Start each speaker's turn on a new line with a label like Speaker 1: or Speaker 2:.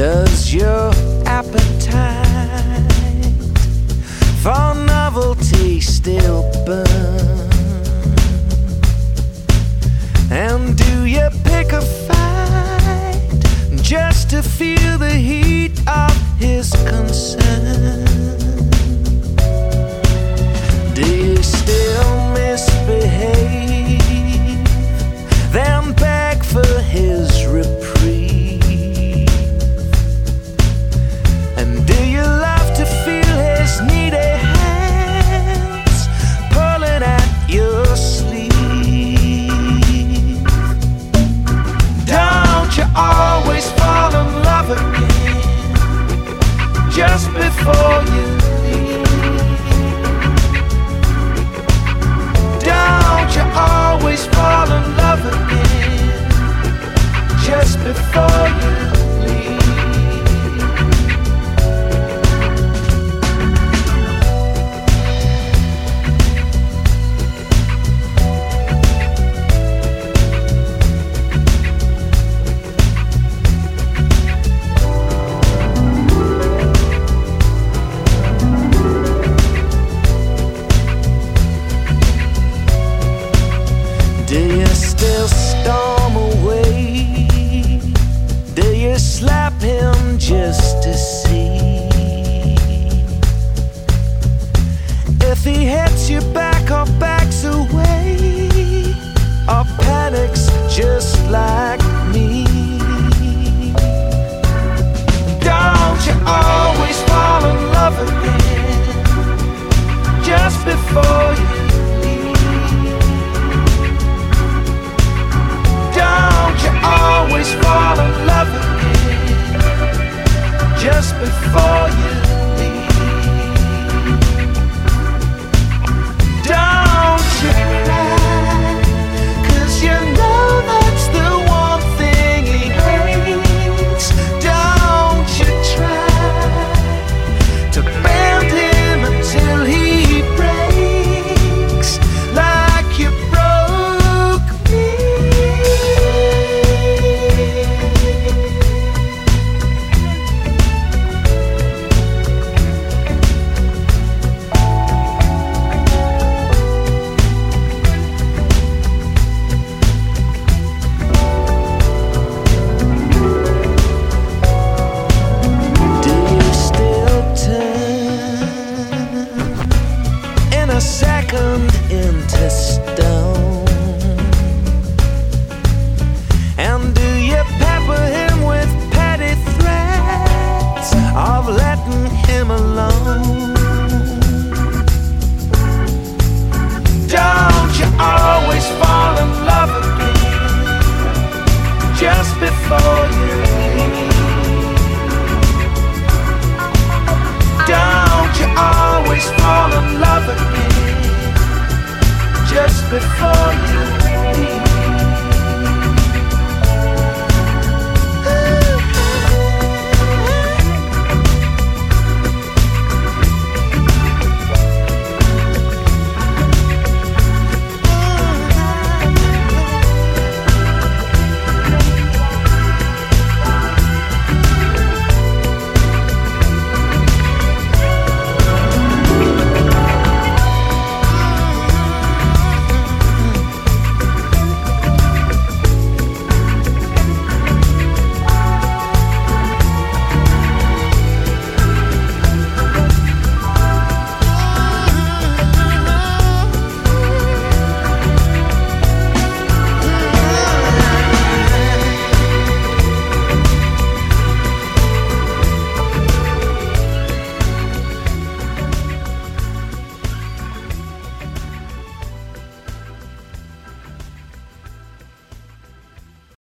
Speaker 1: Does your appetite for novelty still burn? And do you pick a fight just to feel the heat of his concern? Do you still misbehave, then beg for his reprieve? And do you love to feel his needy hands pulling at your sleeve? Don't you always fall in love again just before you leave? Don't you always fall in love again just before you leave? Do you still storm away? Do you slap him just to see if he hits you back or backs away, or panics just like me? Don't you always fall in love again just before you? Always fall in love again just before you leave. Don't you cry, 'cause you know that's the one thing he hates. Don't you try to bend him until he breaks like you broke me. Second into stone, and do you pepper him with petty threats of letting him alone? Don't you always fall in love again just before you leave? Don't you always fall in love again just before you